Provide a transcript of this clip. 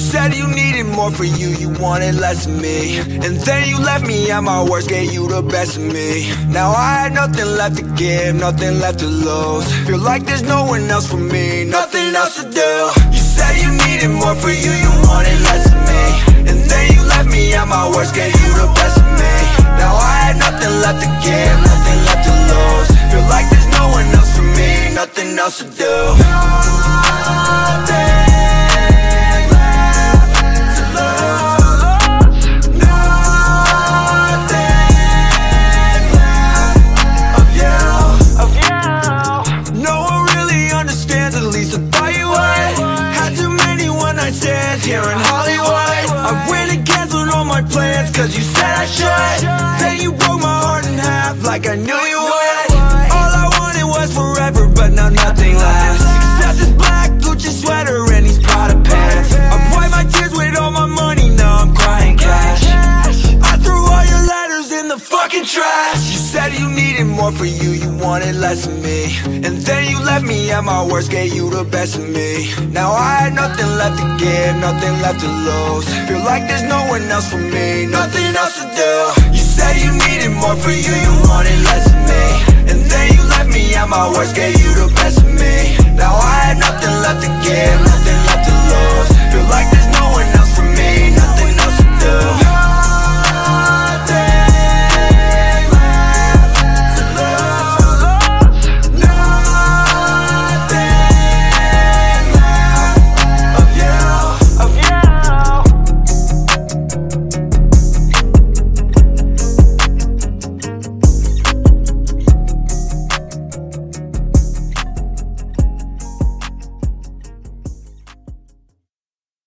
said you needed more for you, you wanted less of me. And then you left me at my worst, gave you the best of me. Now I had nothing left to give, nothing left to lose. Feel like there's no one else for me, nothing else to do. You said you needed more for you, you wanted less of me. And then you left me at my worst, gave you the best of me. Now I had nothing left to give, nothing left to lose. Feel like there's no one else for me, nothing else to do. Nothing here in Hollywood. I went and canceled all my plans cause you said I should. Then you broke my heart in half like I knew you would. All I wanted was forever, but now nothing lasts except this black Gucci sweater and these Prada pants. I wiped my tears with all my money, now I'm crying cash. I threw all your letters in the fucking trash. You said you needed more for you, you wanted less of me. And then you left me at my worst, gave you the best of me. Now I had nothing left to give, nothing left to lose. Feel like there's no one else for me, nothing else to do. You said you needed more for you, you wanted less of me. And then you left me at my worst, gave you the best of me. Now I had nothing left to give, nothing left